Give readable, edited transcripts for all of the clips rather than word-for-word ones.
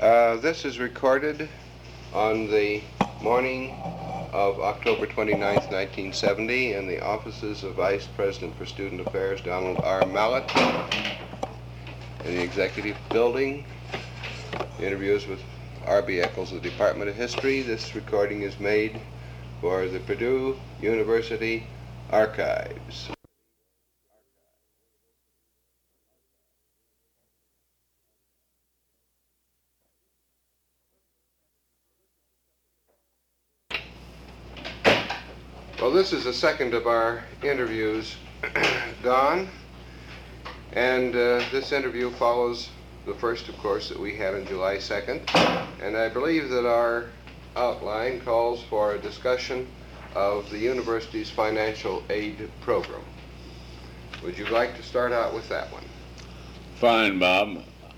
This is recorded on the morning of October 29th, 1970 in the offices of Vice President for Student Affairs Donald R. Mallett in the Executive Building. The interview is with R.B. Eccles of the Department of History. This recording is made for the Purdue University Archives. Well, this is the second of our interviews, Don, and this interview follows the first, of course, that we had on July 2nd, and I believe that our outline calls for a discussion of the university's financial aid program. Would you like to start out with that one? Fine, Bob.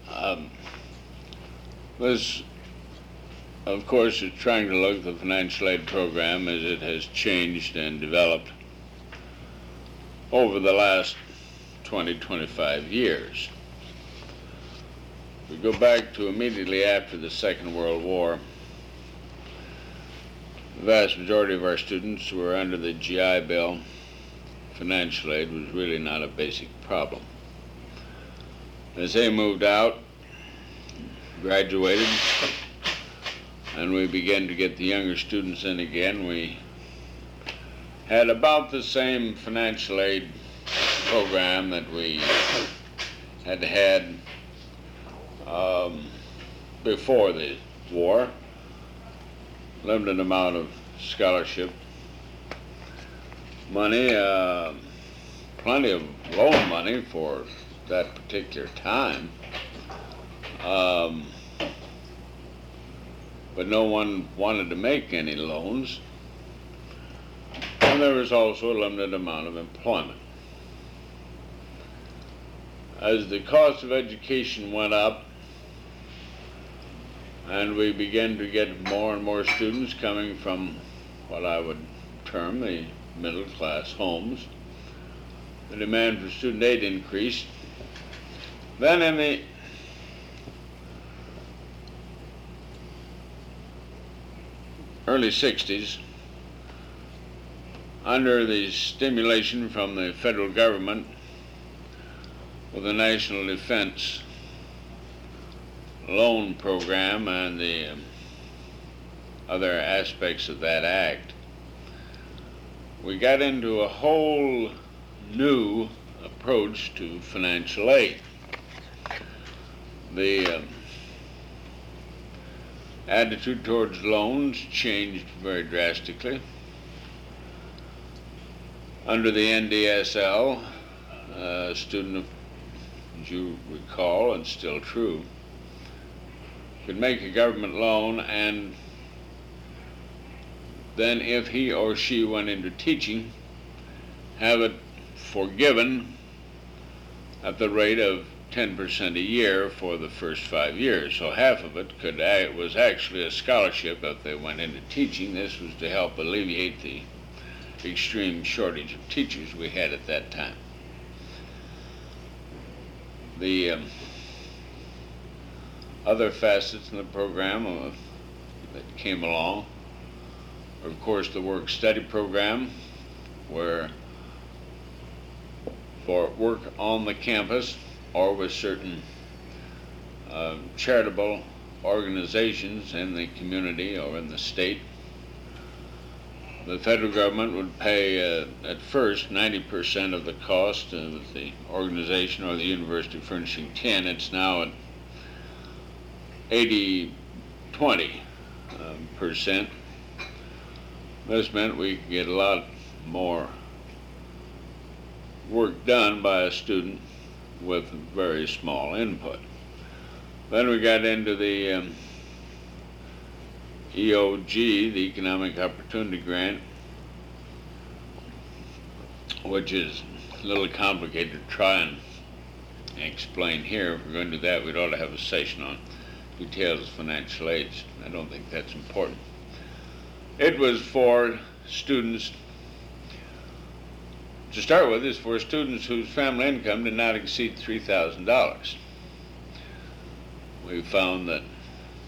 This, of course, is trying to look at the financial aid program as it has changed and developed over the last 25 years. We go back to immediately after the Second World War. The vast majority of our students were under the GI Bill. Financial aid was really not a basic problem. As they moved out, graduated, and we began to get the younger students in again, we had about the same financial aid program that we had before the war. Limited amount of scholarship money, plenty of loan money for that particular time. But no one wanted to make any loans, and there was also a limited amount of employment. As the cost of education went up, and we began to get more and more students coming from what I would term the middle-class homes, the demand for student aid increased. Then in the early 60s, under the stimulation from the federal government with the National Defense Loan Program and the other aspects of that act, we got into a whole new approach to financial aid. The attitude towards loans changed very drastically. Under the NDSL, a student, as you recall, and still true, could make a government loan, and then if he or she went into teaching, have it forgiven at the rate of 10% a year for the first 5 years. So half of it was actually a scholarship if they went into teaching. This was to help alleviate the extreme shortage of teachers we had at that time. The other facets in the program that came along were, of course, the work-study program, where for work on the campus or with certain charitable organizations in the community or in the state, the federal government would pay at first 90% of the cost of the organization or the university furnishing 10. It's now at 80-20%. This meant we could get a lot more work done by a student with very small input. Then we got into the EOG, the Economic Opportunity Grant, which is a little complicated to try and explain here. If we're going to do that, we'd ought to have a session on details of financial aid. I don't think that's important. It was for students, to start with, is for students whose family income did not exceed $3,000. We found that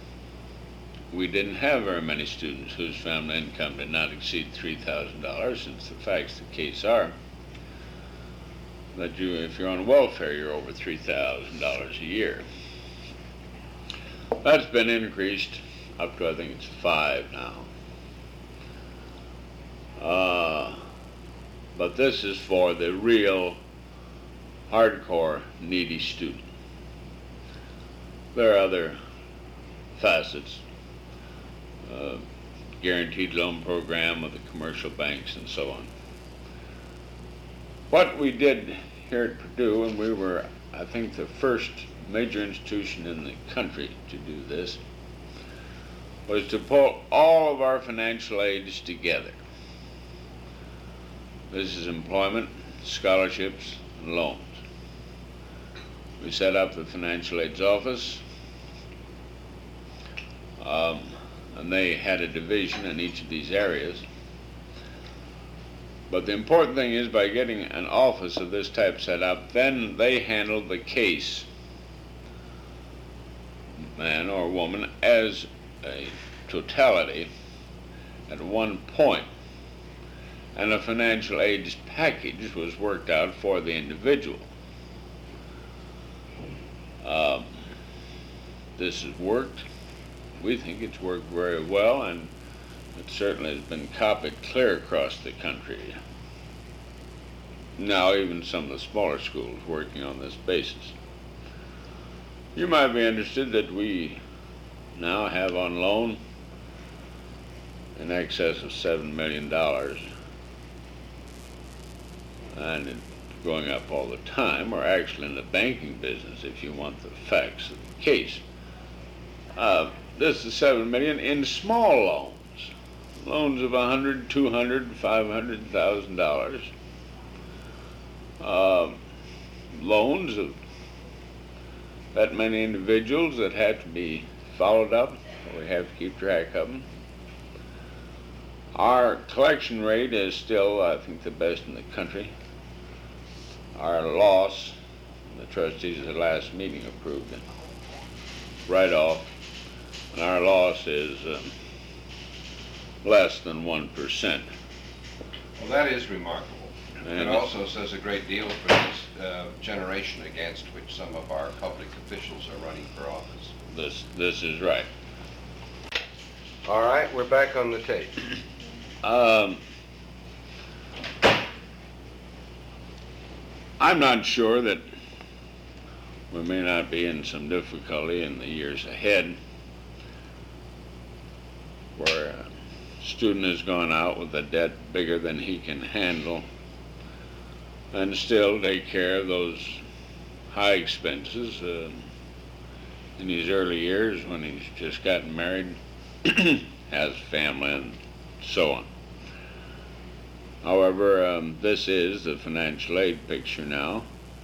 we didn't have very many students whose family income did not exceed $3,000, since the facts of the case are that if you're on welfare, you're over $3,000 a year. That's been increased up to, I think it's 5 now. But this is for the real hardcore needy student. There are other facets, guaranteed loan program of the commercial banks and so on. What we did here at Purdue, and we were, I think, the first major institution in the country to do this, was to pull all of our financial aids together. This is employment, scholarships, and loans. We set up the financial aids office, and they had a division in each of these areas. But the important thing is, by getting an office of this type set up, then they handled the case, man or woman, as a totality at one point, and a financial aid package was worked out for the individual. This has worked. We think it's worked very well, and it certainly has been copied clear across the country. Now even some of the smaller schools working on this basis. You might be interested that we now have on loan in excess of $7 million, and it's going up all the time. We're actually in the banking business, if you want the facts of the case. This is $7 million in small loans, loans of $100,000, $200,000, $500,000, loans of that many individuals that have to be followed up. We have to keep track of them. Our collection rate is still, I think, the best in the country. Our loss, the trustees at the last meeting approved it right off, and our loss is less than 1%. Well, that is remarkable. And it also says a great deal for this generation against which some of our public officials are running for office. This is right. All right, we're back on the tape. I'm not sure that we may not be in some difficulty in the years ahead, where a student has gone out with a debt bigger than he can handle and still take care of those high expenses in his early years when he's just gotten married, has a family, and so on. However, this is the financial aid picture now.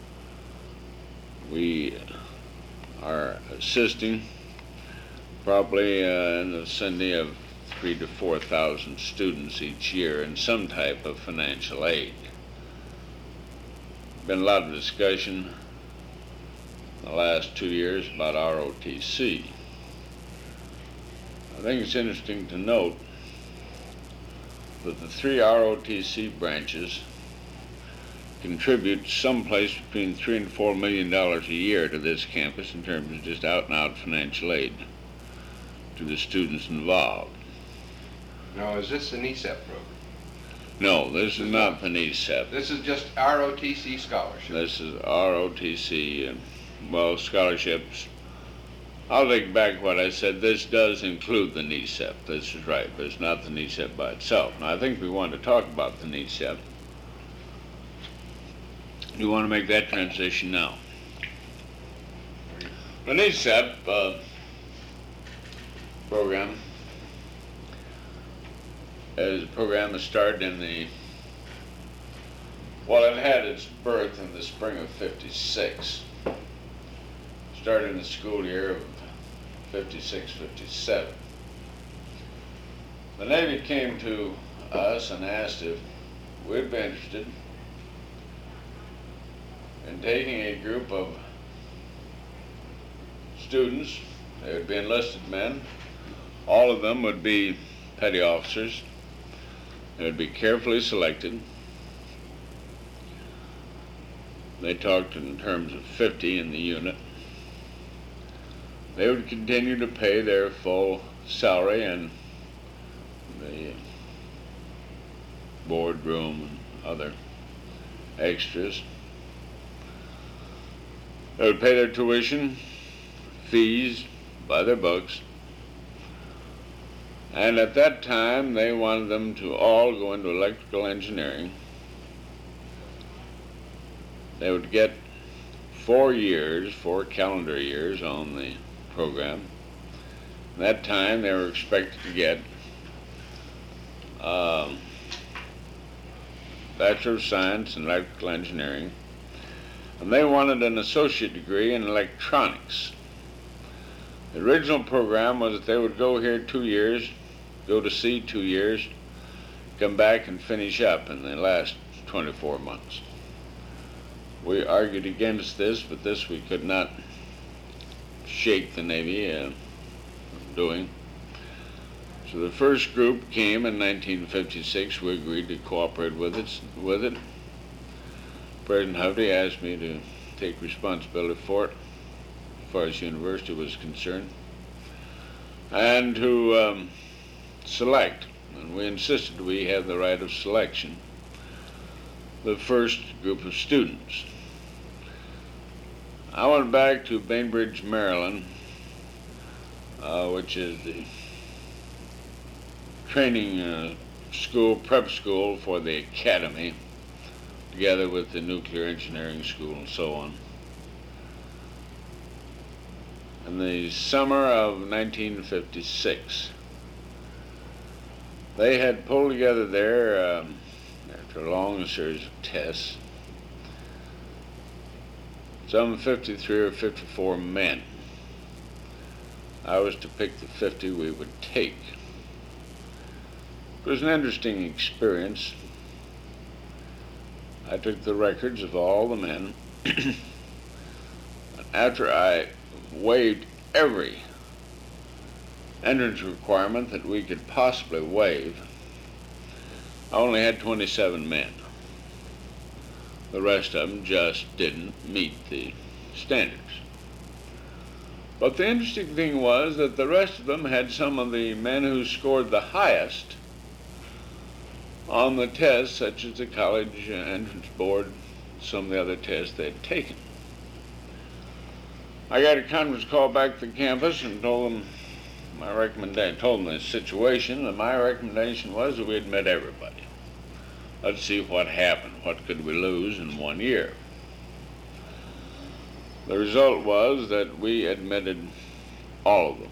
We are assisting probably in the vicinity of 3,000 to 4,000 students each year in some type of financial aid. Been a lot of discussion in the last 2 years about ROTC. I think it's interesting to note that the 3 ROTC branches contribute someplace between $3 and $4 million a year to this campus in terms of just out-and-out financial aid to the students involved. Now, is this the NESEP program? No, this is not the NESEP. This is just ROTC scholarship. This is ROTC, well, scholarships. I'll take back what I said. This does include the NESEP. This is right, but it's not the NESEP by itself. Now, I think we want to talk about the NESEP. You want to make that transition now. The NESEP program is a program that started in the, well, it had its birth in the spring of '56. Started in the school year of '56, '57. The Navy came to us and asked if we'd be interested in taking a group of students, they would be enlisted men, All of them would be petty officers. They would be carefully selected. They talked in terms of 50 in the unit. They would continue to pay their full salary and the boardroom and other extras. They would pay their tuition, fees, buy their books. And at that time, they wanted them to all go into electrical engineering. They would get 4 calendar years on the program. At that time, they were expected to get Bachelor of Science in Electrical Engineering, and they wanted an associate degree in electronics. The original program was that they would go here 2 years, go to sea 2 years, come back and finish up in the last 24 months. We argued against this, but this we could not shake the Navy from doing. So the first group came in 1956. We agreed to cooperate with it. President Hovde asked me to take responsibility for it, as far as the university was concerned, and to select. And we insisted we have the right of selection. The first group of students. I went back to Bainbridge, Maryland, which is the training school, prep school for the academy, together with the nuclear engineering school and so on. In the summer of 1956, they had pulled together there, after a long series of tests, some 53 or 54 men. I was to pick the 50 we would take. It was an interesting experience. I took the records of all the men. After I waived every entrance requirement that we could possibly waive, I only had 27 men. The rest of them just didn't meet the standards. But the interesting thing was that the rest of them had some of the men who scored the highest on the tests, such as the college entrance board, some of the other tests they'd taken. I got a conference call back to the campus and told them the situation, and my recommendation was that we admit everybody. Let's see what happened. What could we lose in 1 year? The result was that we admitted all of them.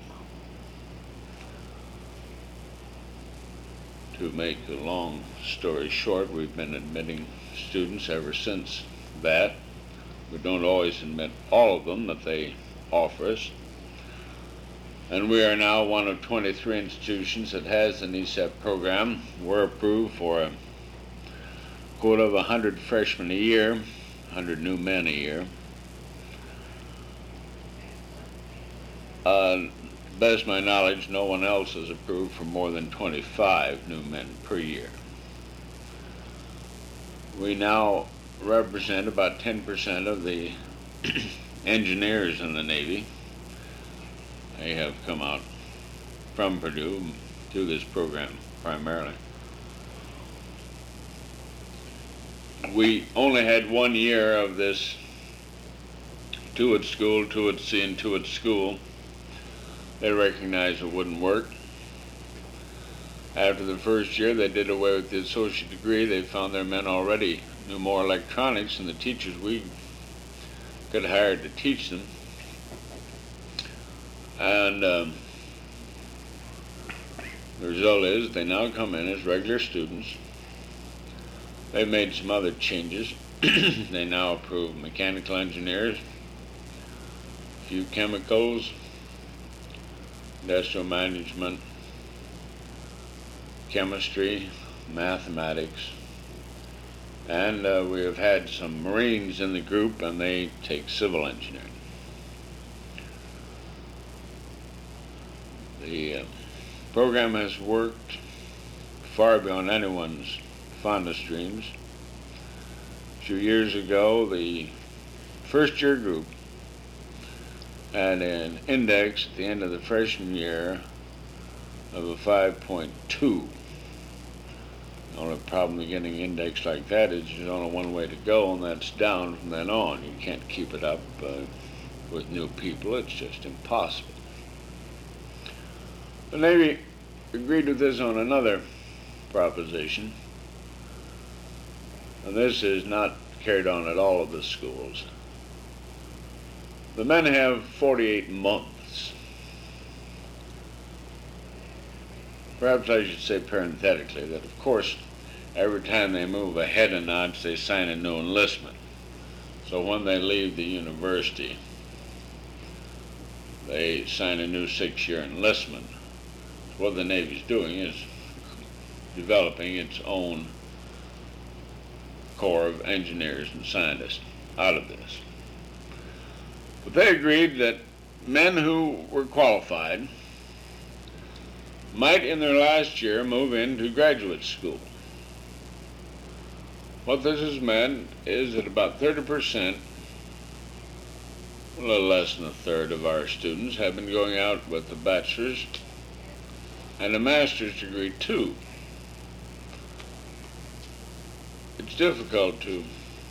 To make a long story short, we've been admitting students ever since that. We don't always admit all of them that they offer us. And we are now one of 23 institutions that has an ESEP program. We're approved for a quota of 100 freshmen a year, 100 new men a year. Best of my knowledge, no one else is approved for more than 25 new men per year. We now represent about 10% of the engineers in the Navy. They have come out from Purdue to this program primarily. We only had 1 year of this two at school, two at sea, and two at school. They recognized it wouldn't work. After the first year, they did away with the associate degree. They found their men already knew more electronics than the teachers we could hire to teach them. And the result is they now come in as regular students. They've made some other changes. They now approve mechanical engineers, a few chemicals, industrial management, chemistry, mathematics, and we have had some Marines in the group, and they take civil engineering. The program has worked far beyond anyone's fondest dreams. A few years ago, the first-year group had an index at the end of the freshman year of a 5.2. The only problem with getting an index like that is there's only one way to go, and that's down from then on. You can't keep it up with new people. It's just impossible. The Navy agreed with this on another proposition, and this is not carried on at all of the schools. The men have 48 months. Perhaps I should say parenthetically that, of course, every time they move ahead a notch, they sign a new enlistment. So when they leave the university, they sign a new 6-year enlistment. What the Navy's doing is developing its own corps of engineers and scientists out of this. But they agreed that men who were qualified might in their last year move into graduate school. What this has meant is that about 30%, a little less than a third of our students have been going out with a bachelor's and a master's degree too. It's difficult to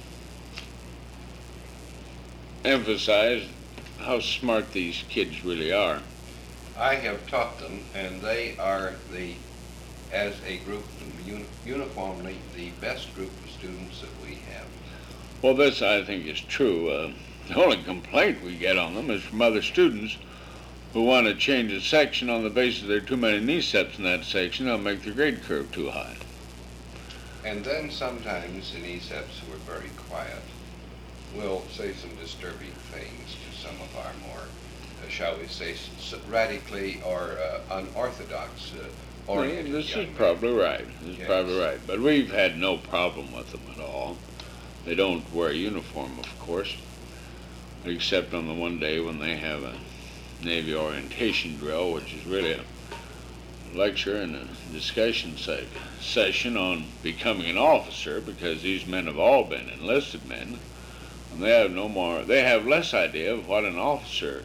emphasize how smart these kids really are. I have taught them, and they are as a group, uniformly the best group of students that we have. Well, this I think is true. The only complaint we get on them is from other students who want to change a section on the basis there are too many NESEPs in that section. They'll make the grade curve too high. And then sometimes the NESEPs who are very quiet will say some disturbing things to some of our more, shall we say, radically or unorthodox oriented This young is men. probably right. This is Yes. probably right. But we've had no problem with them at all. They don't wear a uniform, of course, except on the one day when they have a Navy orientation drill, which is really a lecture and a discussion session on becoming an officer, because these men have all been enlisted men, and they have less idea of what an officer's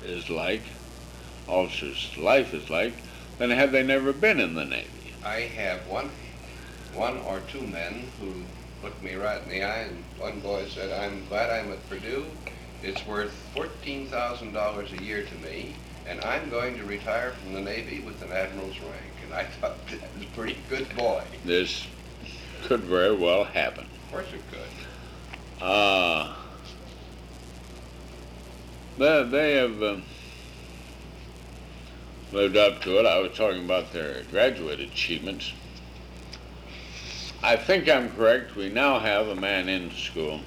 life is like, than had they never been in the Navy. I have one or two men who looked me right in the eye, and one boy said, "I'm glad I'm at Purdue. It's worth $14,000 a year to me, and I'm going to retire from the Navy with an admiral's rank." And I thought, that was a pretty good boy. This could very well happen. Of course it could. They have lived up to it. I was talking about their graduate achievements. I think I'm correct. We now have a man in school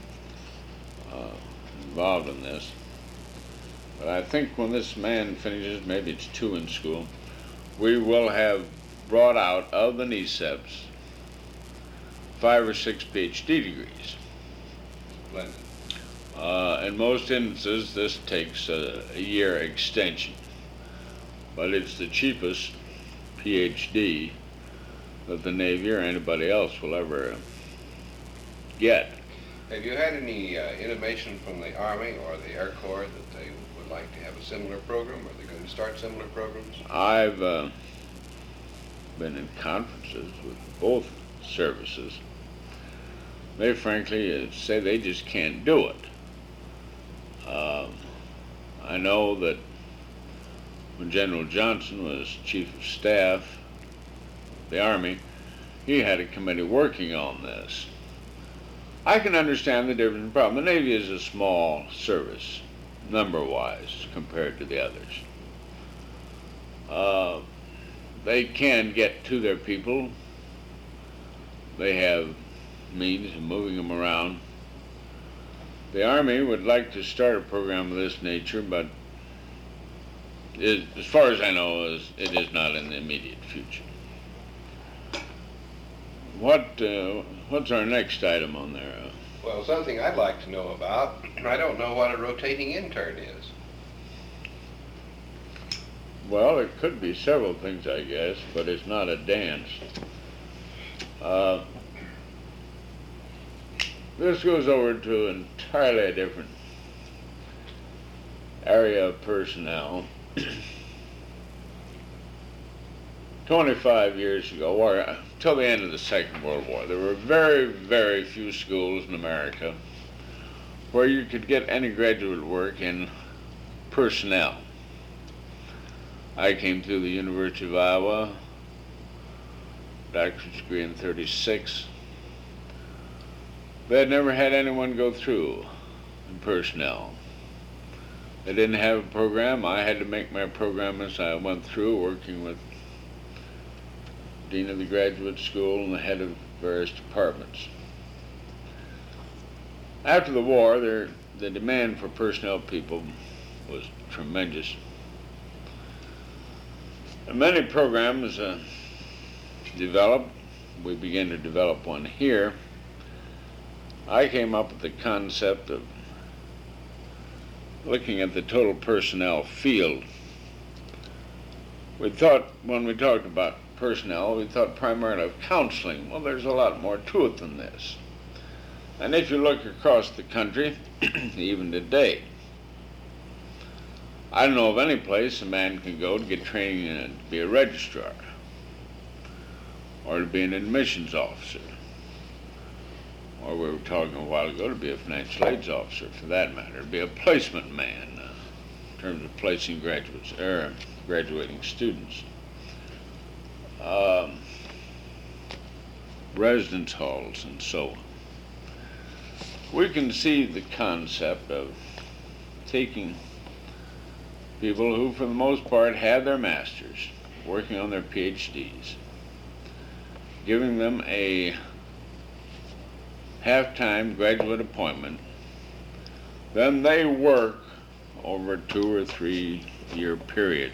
involved in this. But I think when this man finishes, maybe it's 2 in school, we will have brought out of the NESEPs 5 or 6 PhD degrees. Splendid. In most instances, this takes a year extension, but it's the cheapest PhD that the Navy or anybody else will ever get. Have you had any intimation from the Army or the Air Corps that they would like to have a similar program? Are they going to start similar programs? I've been in conferences with both services. They frankly say they just can't do it. I know that when General Johnson was Chief of Staff of the Army, he had a committee working on this. I can understand the difference in problem. The Navy is a small service, number-wise, compared to the others. They can get to their people. They have means of moving them around. The Army would like to start a program of this nature, but as far as I know, it is not in the immediate future. What's our next item on there? Well, something I'd like to know about, I don't know what a rotating intern is. Well, it could be several things, I guess, but it's not a dance. This goes over to an entirely different area of personnel. 25 years ago, or till the end of the Second World War, there were very, very few schools in America where you could get any graduate work in personnel. I came through the University of Iowa, doctorate degree in '36. They had never had anyone go through in personnel. They didn't have a program. I had to make my program as I went through, working with Dean of the Graduate School and the head of various departments. After the war, the demand for personnel people was tremendous. And many programs developed. We began to develop one here. I came up with the concept of looking at the total personnel field. We thought, when we talked about personnel, we thought primarily of counseling. Well, there's a lot more to it than this. And if you look across the country, even today, I don't know of any place a man can go to get training to be a registrar, or to be an admissions officer, or we were talking a while ago to be a financial aids officer, for that matter, to be a placement man in terms of placing graduates, graduating students. Residence halls and so on. We can see the concept of taking people who, for the most part, have their masters, working on their PhDs, giving them a half-time graduate appointment, then they work over a 2 or 3 year period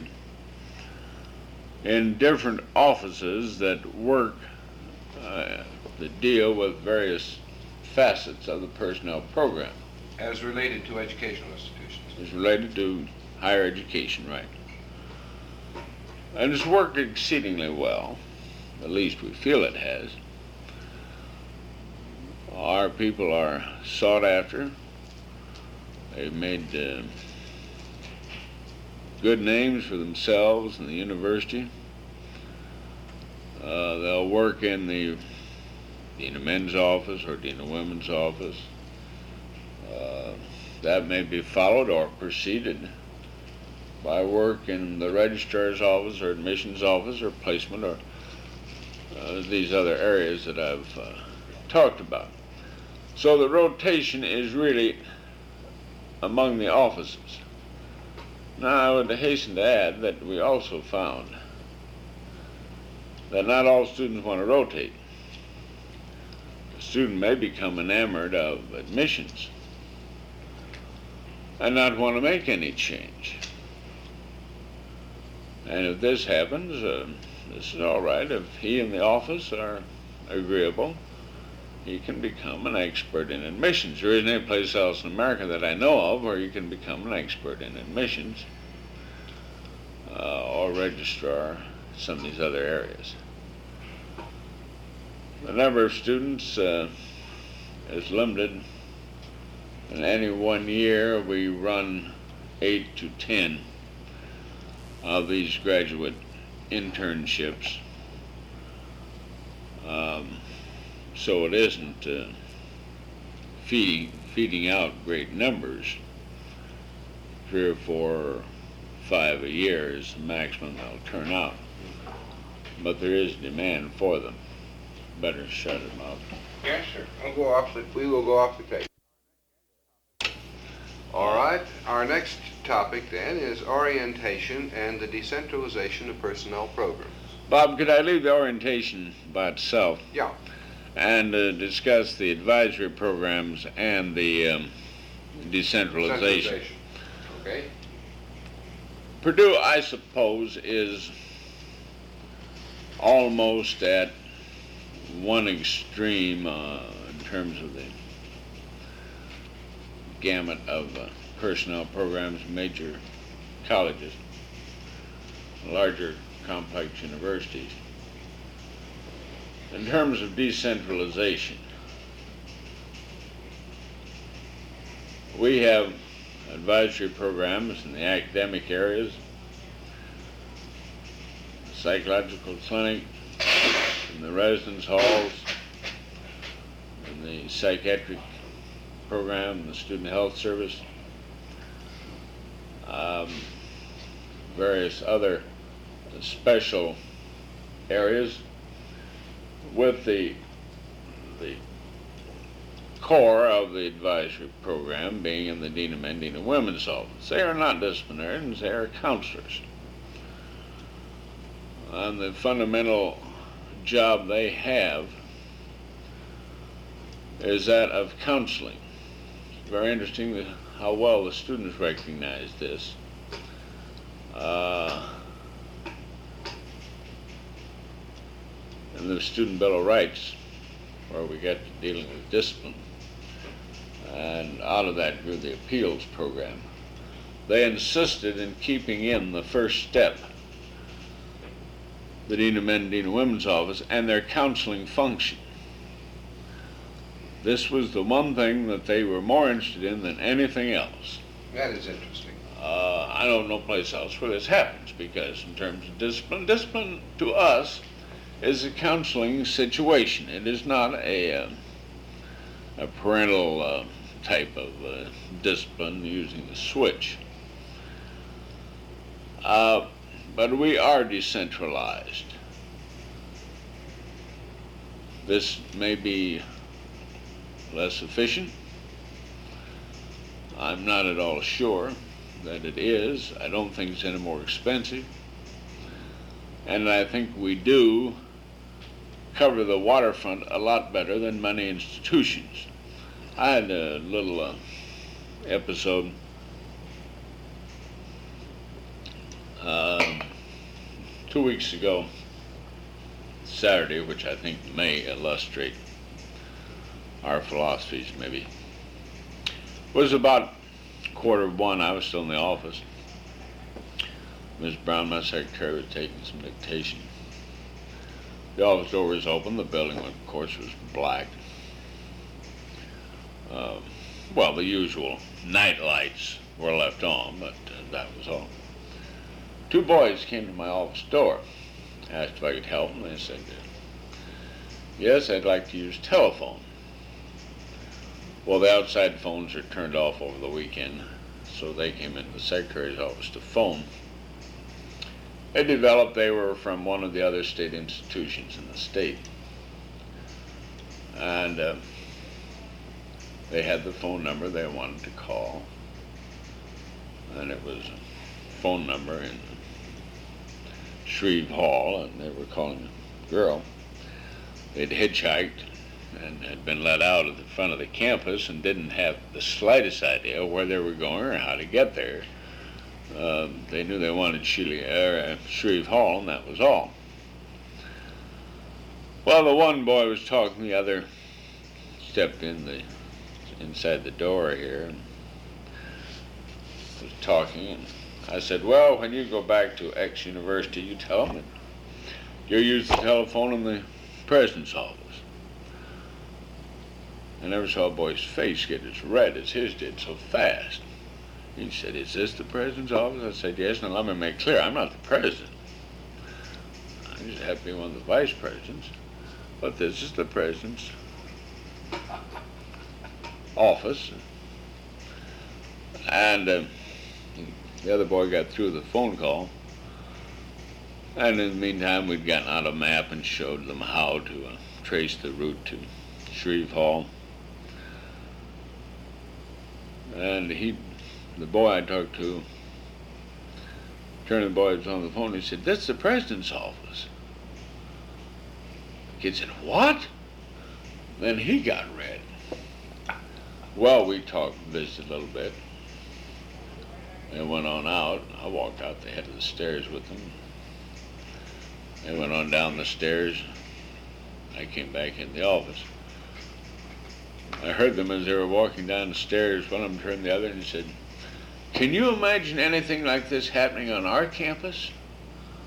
in different offices that work, that deal with various facets of the personnel program. As related to educational institutions. It's related to higher education, right. And it's worked exceedingly well, at least we feel it has. Our people are sought after. They've made good names for themselves and the university. They'll work in the Dean of Men's office or Dean of Women's office. That may be followed or preceded by work in the registrar's office or admissions office or placement or these other areas that I've talked about. So the rotation is really among the offices. Now I would hasten to add that we also found that not all students want to rotate. A student may become enamored of admissions and not want to make any change. And if this happens, this is all right. If he and the office are agreeable, he can become an expert in admissions. There isn't any place else in America that I know of where you can become an expert in admissions or registrar, some of these other areas. The number of students is limited. In any one year, we run 8 to 10 of these graduate internships. So it isn't feeding out great numbers. 3 or 4 or 5 a year is the maximum they'll turn out. But there is demand for them. Better shut them up. Yes, sir. We will go off the tape. All right. Our next topic then is orientation and the decentralization of personnel programs. Bob, could I leave the orientation by itself? Yeah. And discuss the advisory programs and the decentralization. Okay. Purdue, I suppose, is almost at one extreme in terms of the gamut of personnel programs, major colleges. larger complex universities. In terms of decentralization, we have advisory programs in the academic areas, psychological clinic, in the residence halls, in the psychiatric program, the student health service, various other special areas, with the core of the advisory program being in the Dean of Men, Dean of Women's office. They are not disciplinarians, they are counselors. And the fundamental job they have is that of counseling. It's very interesting how well the students recognize this. In the Student Bill of Rights, where we get to dealing with discipline, and out of that grew the appeals program. They insisted in keeping in the first step, the Dean of Men, Dean of Women's office, and their counseling function. This was the one thing that they were more interested in than anything else. That is interesting. I don't know place else where this happens, because in terms of discipline to us is a counseling situation. It is not a parental type of discipline using the switch. But we are decentralized. This may be less efficient. I'm not at all sure that it is. I don't think it's any more expensive. And I think we do cover the waterfront a lot better than many institutions. I had a little episode 2 weeks ago, Saturday, which I think may illustrate our philosophies maybe. It was about 1:15. I was still in the office. Ms. Brown, my secretary, was taking some dictation. The office door was open. The building, of course, was black. Well, the usual night lights were left on, but that was all. 2 boys came to my office door, asked if I could help them. They said, yes, I'd like to use telephone. Well, the outside phones are turned off over the weekend, so they came into the secretary's office to phone. It developed they were from one of the other state institutions in the state. And they had the phone number they wanted to call. And it was a phone number in Shreve Hall, and they were calling a girl. They'd hitchhiked and had been let out at the front of the campus and didn't have the slightest idea where they were going or how to get there. They knew they wanted Shreve Hall, and that was all. Well, the one boy was talking, the other stepped inside the door here and was talking, and I said, well, when you go back to X University, you tell them that you'll use the telephone in the president's office. I never saw a boy's face get as red as his did so fast. He said, is this the president's office? I said, yes. Now let me make clear, I'm not the president. I just happen to be one of the vice presidents. But this is the president's office. And the other boy got through the phone call. And in the meantime, we'd gotten out a map and showed them how to trace the route to Shreve Hall. And the boy I talked to, turned the boy was on the phone, he said, that's the president's office. The kid said, what? Then he got red. Well, we talked, visited a little bit. They went on out. I walked out the head of the stairs with them. They went on down the stairs. I came back in the office. I heard them as they were walking down the stairs. One of them turned the other and said, can you imagine anything like this happening on our campus?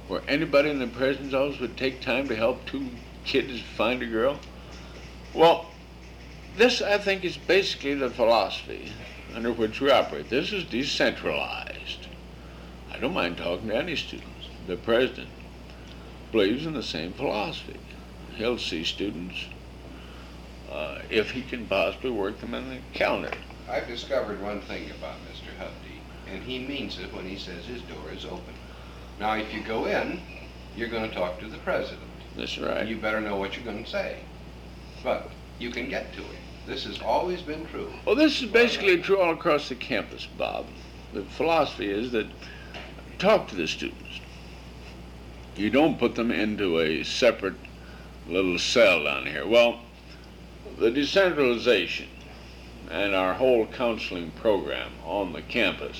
where anybody in the president's office would take time to help two kids find a girl? Well, this, I think, is basically the philosophy under which we operate. This is decentralized. I don't mind talking to any students. The president believes in the same philosophy. He'll see students if he can possibly work them in the calendar. I've discovered one thing about Mr. Hovde, and he means it when he says his door is open. Now, if you go in, you're going to talk to the president. That's right. You better know what you're going to say. But you can get to him. This has always been true. Well, this is basically true all across the campus, Bob. The philosophy is that talk to the students. You don't put them into a separate little cell down here. Well, the decentralization and our whole counseling program on the campus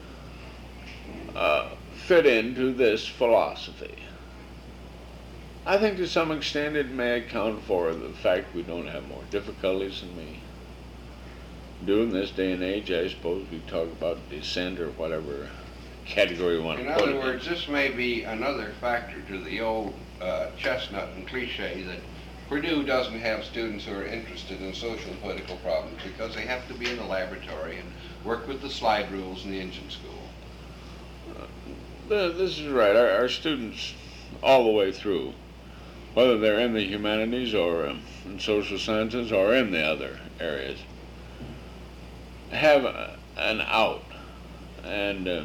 fit into this philosophy. I think to some extent it may account for the fact we don't have more difficulties than we do in this day and age. I suppose we talk about dissent or whatever category you want to In put it in. other words, this may be another factor to the old chestnut and cliche that Purdue doesn't have students who are interested in social and political problems because they have to be in the laboratory and work with the slide rules in the engine school. This is right. Our students all the way through, whether they're in the humanities or in social sciences or in the other areas, have an out. And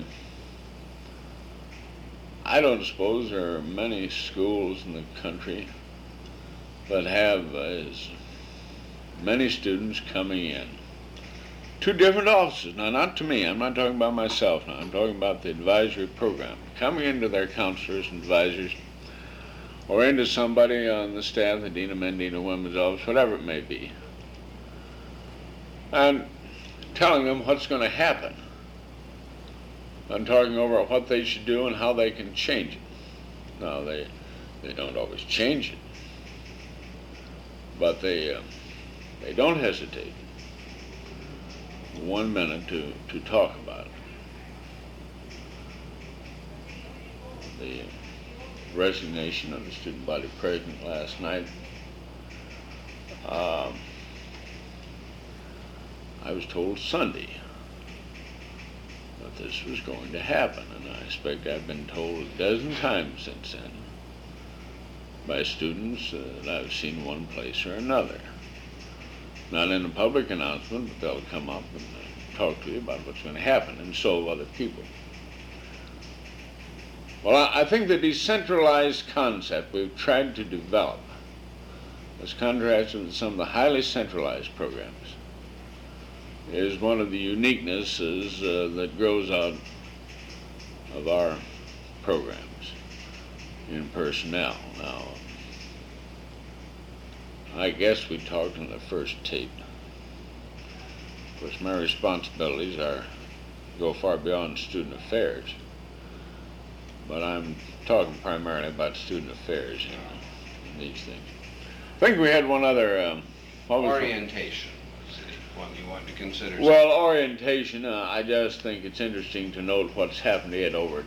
I don't suppose there are many schools in the country that have as many students coming in to different offices. Now, not to me. I'm not talking about myself now. I'm talking about the advisory program. Coming into their counselors and advisors or into somebody on the staff, the Dean of Men, Dean of Women's Office, whatever it may be, and telling them what's going to happen and talking over what they should do and how they can change it. Now, they don't always change it, but they don't hesitate 1 minute to talk about it. The resignation of the student body president last night, I was told Sunday that this was going to happen, and I expect I've been told a dozen times since then by students that I've seen one place or another. Not in a public announcement, but they'll come up and talk to you about what's going to happen, and so will other people. Well, I think the decentralized concept we've tried to develop, as contrasted with some of the highly centralized programs, is one of the uniquenesses that grows out of our programs in personnel. Now, I guess we talked in the first tape. Of course, my responsibilities go far beyond student affairs, but I'm talking primarily about student affairs in these things. I think we had one other Orientation was the one you wanted to consider. Well, orientation, I just think it's interesting to note what's happened to it over a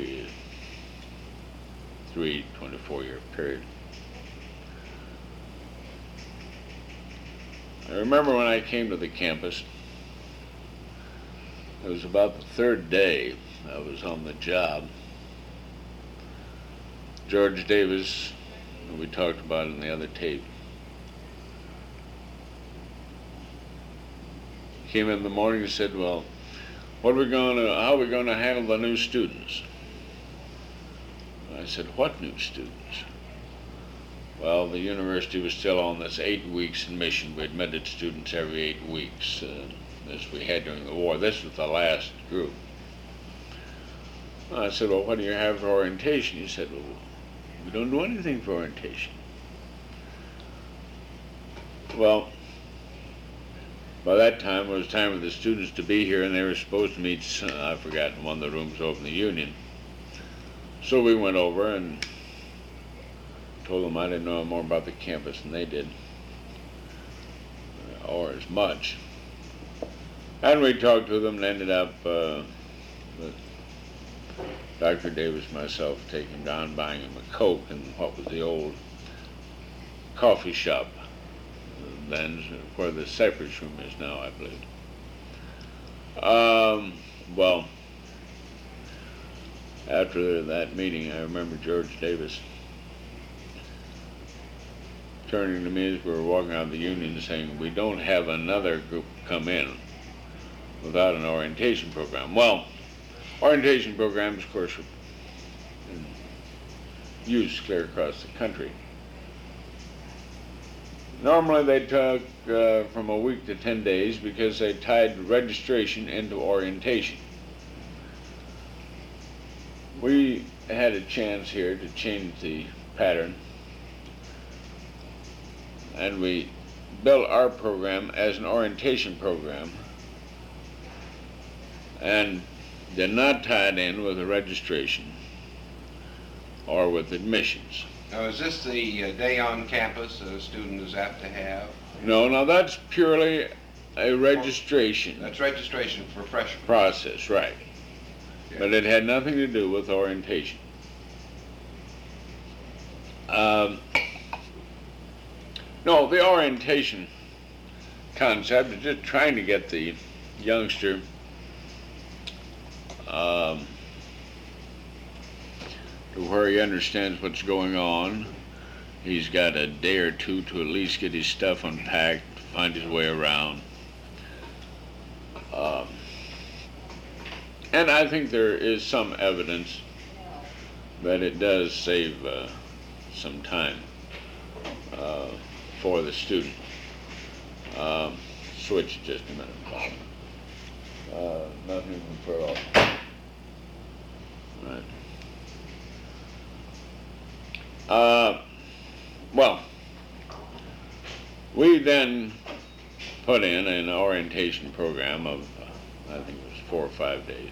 24-year period. I remember when I came to the campus, it was about the third day I was on the job. George Davis, who we talked about in the other tape, came in the morning and said, well, how are we going to handle the new students? I said, what new students? Well, the university was still on this 8 weeks in mission. We admitted students every 8 weeks, as we had during the war. This was the last group. I said, well, what do you have for orientation? He said, well, we don't do anything for orientation. Well, by that time, it was time for the students to be here, and they were supposed to meet, I've forgotten, one of the rooms over in the Union. So we went over and told them I didn't know more about the campus than they did, or as much. And we talked to them and ended up Dr. Davis, myself, take him down, buying him a Coke in what was the old coffee shop, then where the Cypress Room is now, I believe. Well, after that meeting, I remember George Davis turning to me as we were walking out of the Union saying, "We don't have another group come in without an orientation program." Well, orientation programs, of course, are in use clear across the country. Normally they took from a week to 10 days because they tied registration into orientation. We had a chance here to change the pattern, and we built our program as an orientation program and did not tie it in with a registration or with admissions. Now, is this the day on campus that a student is apt to have? No, that's purely a registration That's registration for freshmen. process, right. Yeah. But it had nothing to do with orientation. No, the orientation concept is just trying to get the youngster to where he understands what's going on. He's got a day or two to at least get his stuff unpacked, find his way around. And I think there is some evidence that it does save some time for the student. Switch just a minute, Paul. Nothing for all. Right. Well, we then put in an orientation program of, I think it was 4 or 5 days.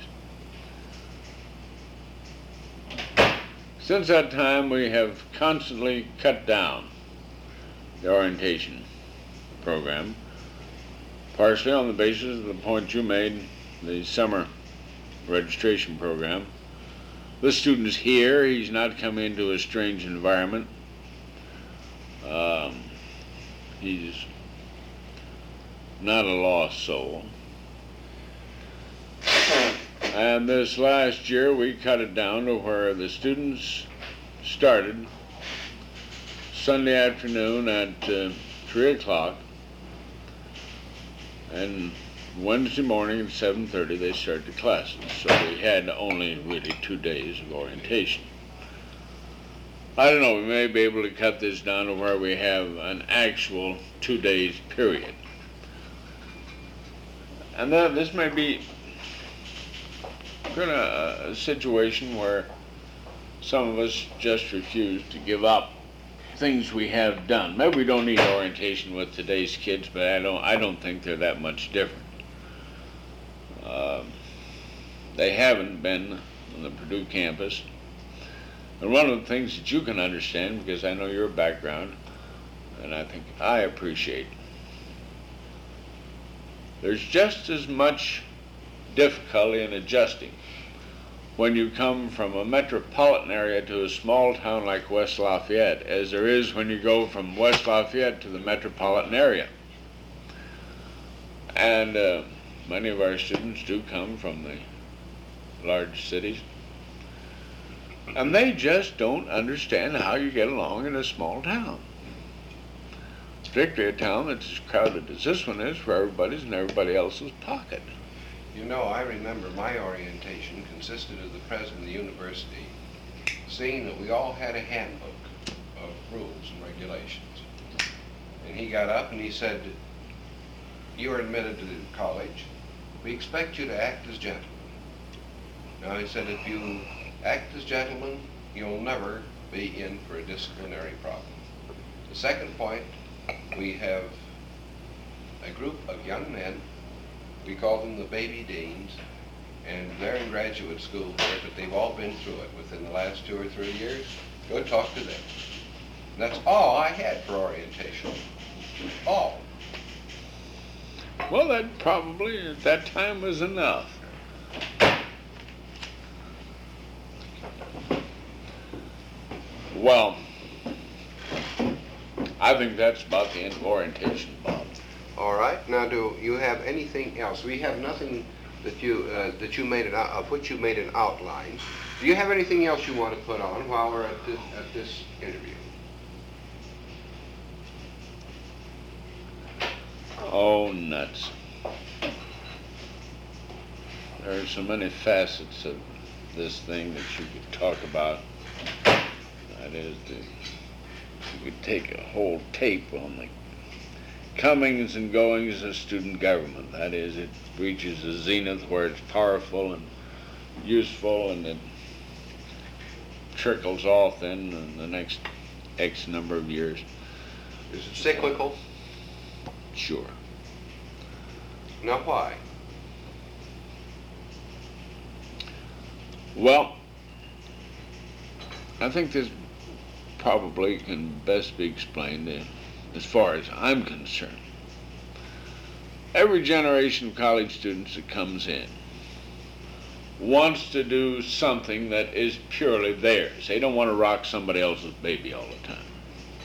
Since that time, we have constantly cut down the orientation program, partially on the basis of the point you made, the summer registration program. The student's here, he's not come into a strange environment. He's not a lost soul. And this last year we cut it down to where the students started Sunday afternoon at 3 o'clock, and Wednesday morning at 7:30 they started the classes. So we had only really 2 days of orientation. I don't know, we may be able to cut this down to where we have an actual 2 days period. And then this may be a situation where some of us just refuse to give up things we have done. Maybe we don't need orientation with today's kids, but I don't think they're that much different. They haven't been on the Purdue campus. And one of the things that you can understand, because I know your background, and I think I appreciate, there's just as much difficulty in adjusting when you come from a metropolitan area to a small town like West Lafayette as there is when you go from West Lafayette to the metropolitan area. And many of our students do come from the large cities, and they just don't understand how you get along in a small town. Particularly a town that's as crowded as this one is, where everybody's in everybody else's pocket. You know, I remember my orientation consisted of the president of the university seeing that we all had a handbook of rules and regulations. And he got up and he said, "You are admitted to college. We expect you to act as gentlemen." Now, he said, if you act as gentlemen, you'll never be in for a disciplinary problem. The second point, we have a group of young men. We call them the baby deans, and they're in graduate school here, but they've all been through it within the last 2 or 3 years. Go talk to them. And that's all I had for orientation. All. Well, that probably at that time was enough. Well, I think that's about the end of orientation, Bob. All right. Now, do you have anything else? We have nothing that you made of which you made an outline. Do you have anything else you want to put on while we're at this interview? Oh, nuts. There are so many facets of this thing that you could talk about. That is, you could take a whole tape on the comings and goings of student government. That is, it reaches a zenith where it's powerful and useful, and it trickles off then in the next X number of years. Is it cyclical? Sure. Now, why? Well, I think this probably can best be explained as far as I'm concerned. Every generation of college students that comes in wants to do something that is purely theirs. They don't want to rock somebody else's baby all the time.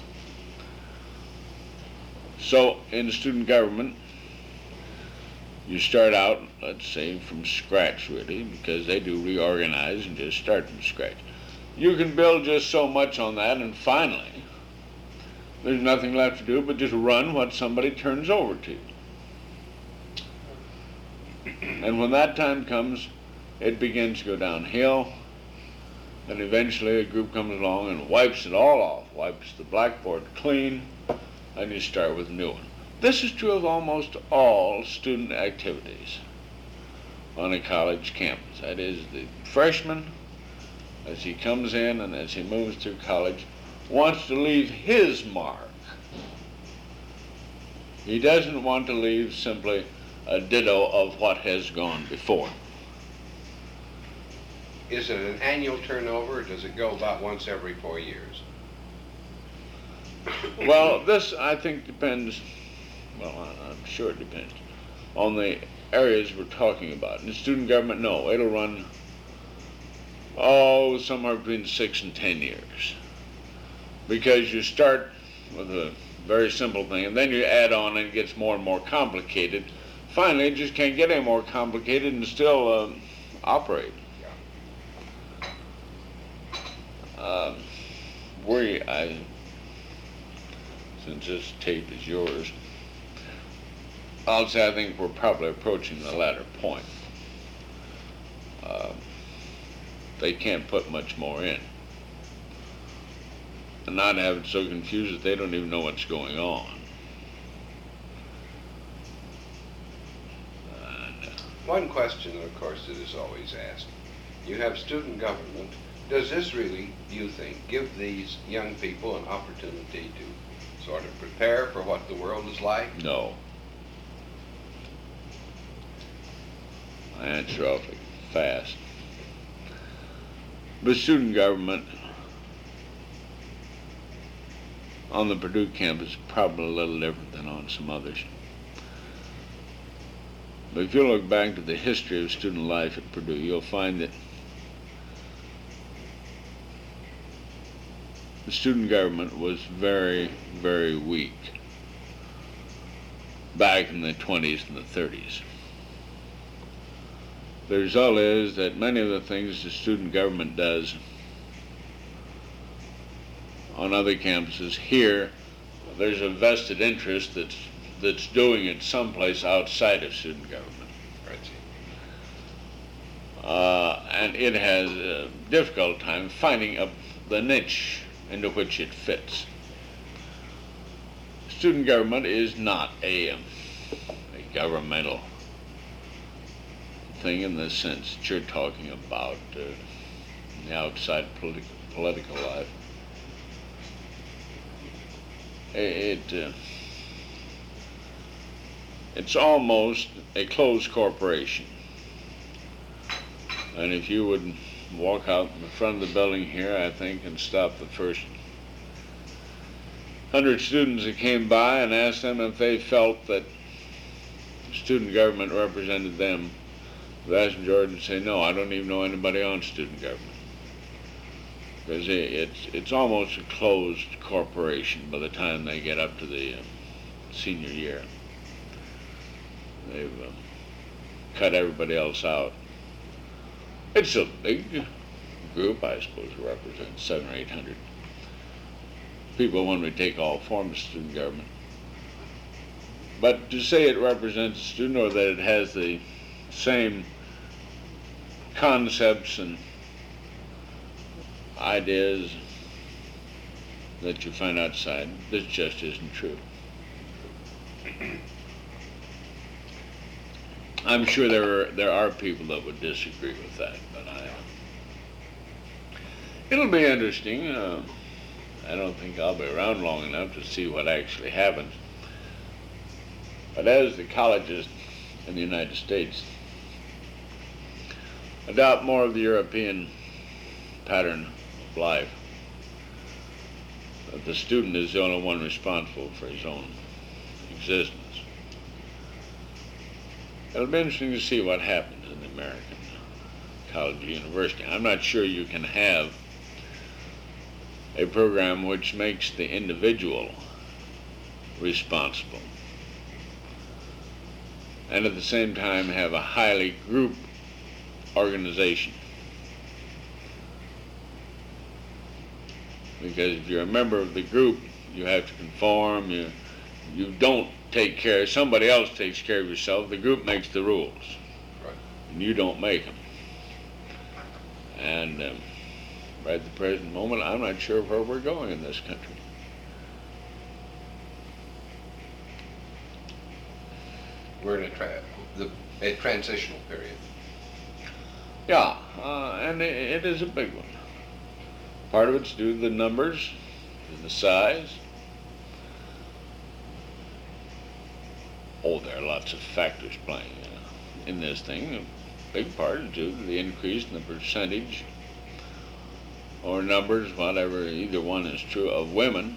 So in student government, you start out, let's say, from scratch, really, because they do reorganize and just start from scratch. You can build just so much on that, and finally, there's nothing left to do but just run what somebody turns over to you. And when that time comes, it begins to go downhill, and eventually a group comes along and wipes it all off, wipes the blackboard clean, and you start with a new one. This is true of almost all student activities on a college campus. That is, the freshman, as he comes in and as he moves through college, wants to leave his mark. He doesn't want to leave simply a ditto of what has gone before. Is it an annual turnover, or does it go about once every 4 years? Well, this, I think, depends, well, I'm sure it depends, on the areas we're talking about. In student government, no, it'll run, somewhere between 6 and 10 years. Because you start with a very simple thing, and then you add on and it gets more and more complicated. Finally, it just can't get any more complicated and still operate. Since this tape is yours, I'll say I think we're probably approaching the latter point. They can't put much more in. And not have it so confused that they don't even know what's going on. One question, of course, that is always asked. You have student government. Does this really, do you think, give these young people an opportunity to sort of prepare for what the world is like? No. I answer awfully fast. But student government on the Purdue campus is probably a little different than on some others. But if you look back to the history of student life at Purdue, you'll find that the student government was very, very weak back in the 20s and the 30s. The result is that many of the things the student government does on other campuses here, there's a vested interest that's doing it someplace outside of student government. And it has a difficult time finding the niche into which it fits. Student government is not a governmental thing in the sense that you're talking about the outside political life. It's almost a closed corporation. And if you would walk out in the front of the building here, I think, and stop the first 100 students that came by and ask them if they felt that student government represented them, the vast majority would say, no, I don't even know anybody on student government. because it's almost a closed corporation by the time they get up to the senior year. They've cut everybody else out. It's a big group, I suppose, it represents 700 or 800 people when we take all forms of student government. But to say it represents a student, or that it has the same concepts and ideas that you find outside, this just isn't true. I'm sure there are people that would disagree with that, but it'll be interesting. I don't think I'll be around long enough to see what actually happens. But as the colleges in the United States adopt more of the European pattern of life, that the student is the only one responsible for his own existence, it'll be interesting to see what happens in the American college or university. I'm not sure you can have a program which makes the individual responsible and at the same time have a highly group organization. Because if you're a member of the group, you have to conform, you don't take care, somebody else takes care of yourself, the group makes the rules. Right. And you don't make them. And right at the present moment, I'm not sure where we're going in this country. We're in a transitional period. Yeah, and it is a big one. Part of it's due to the numbers, to the size. Oh, there are lots of factors playing in this thing. A big part is due to the increase in the percentage or numbers, whatever, either one is true, of women.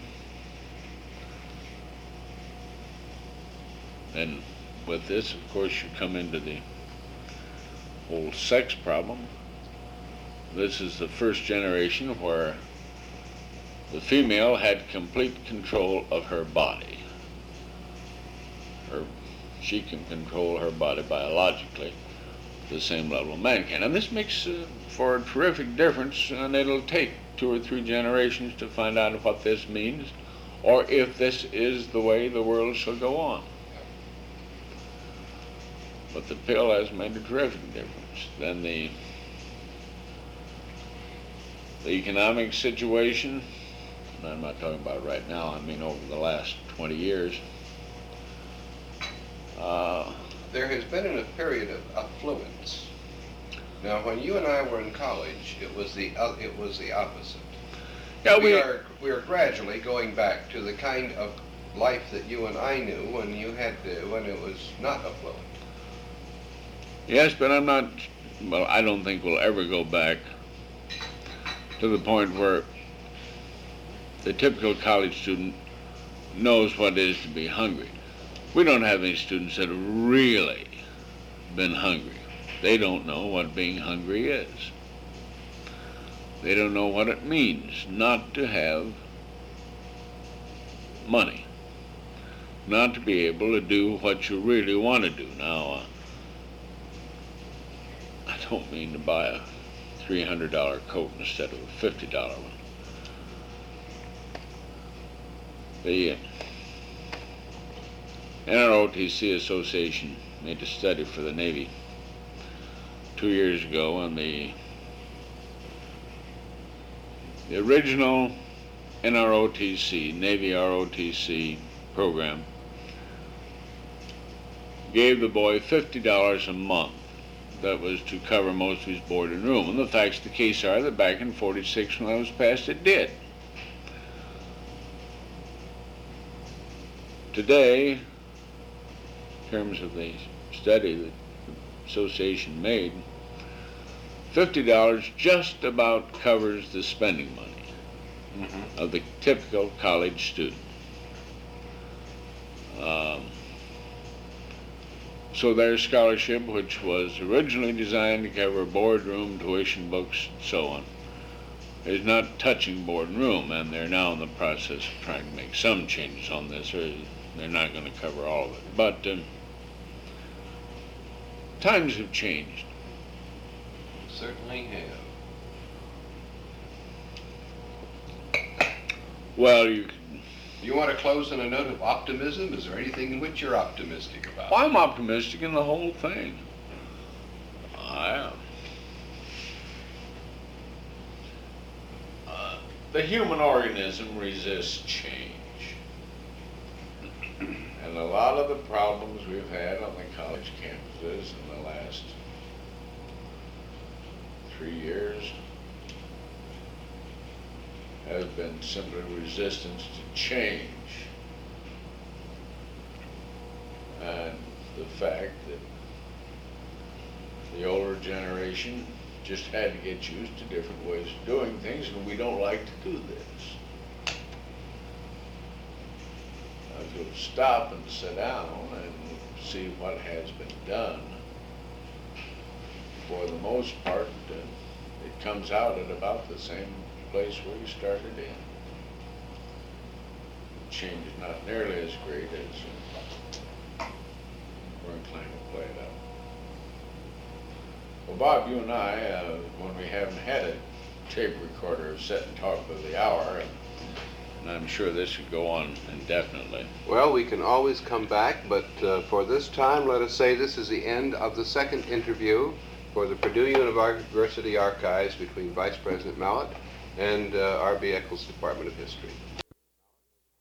And with this, of course, you come into the whole sex problem. This is the first generation where the female had complete control of her body. She can control her body biologically to the same level a man can. And this makes for a terrific difference, and it'll take 2 or 3 generations to find out what this means, or if this is the way the world shall go on. But the pill has made a terrific difference. Then the economic situation, and I'm not talking about right now, I mean over the last 20 years, There has been a period of affluence. Now, when you and I were in college, it was the opposite. Yeah, we are gradually going back to the kind of life that you and I knew when it was not affluent. Yes, but I don't think we'll ever go back to the point where the typical college student knows what it is to be hungry. We don't have any students that have really been hungry. They don't know what being hungry is. They don't know what it means not to have money, not to be able to do what you really want to do. Now, I don't mean to buy a $300 coat instead of a $50 one. The NROTC Association made a study for the Navy 2 years ago on the original NROTC, Navy ROTC program, gave the boy $50 a month. That was to cover most of his board and room. And the facts of the case are that back in '46 when I was passed, it did. Today, in terms of the study that the association made, $50 just about covers the spending money of the typical college student. So their scholarship, which was originally designed to cover board, room, tuition, books, and so on, is not touching board and room, and they're now in the process of trying to make some changes on this, or they're not going to cover all of it. But times have changed. Certainly have. Well, You want to close on a note of optimism? Is there anything in which you're optimistic about? I'm optimistic in the whole thing. I am. The human organism resists change. And a lot of the problems we've had on the college campuses in the last 3 years have been simply resistance to change. And the fact that the older generation just had to get used to different ways of doing things, and we don't like to do this. If you'll stop and sit down and see what has been done, for the most part, it comes out at about the same place where you started in. The change is not nearly as great as we're inclined to play it out. Well, Bob, you and I, when we haven't had a tape recorder, sit and talk by the hour, and I'm sure this could go on indefinitely. Well, we can always come back, but for this time, let us say this is the end of the second interview for the Purdue University Archives between Vice President Mallett and R.B. Eccles Department of History.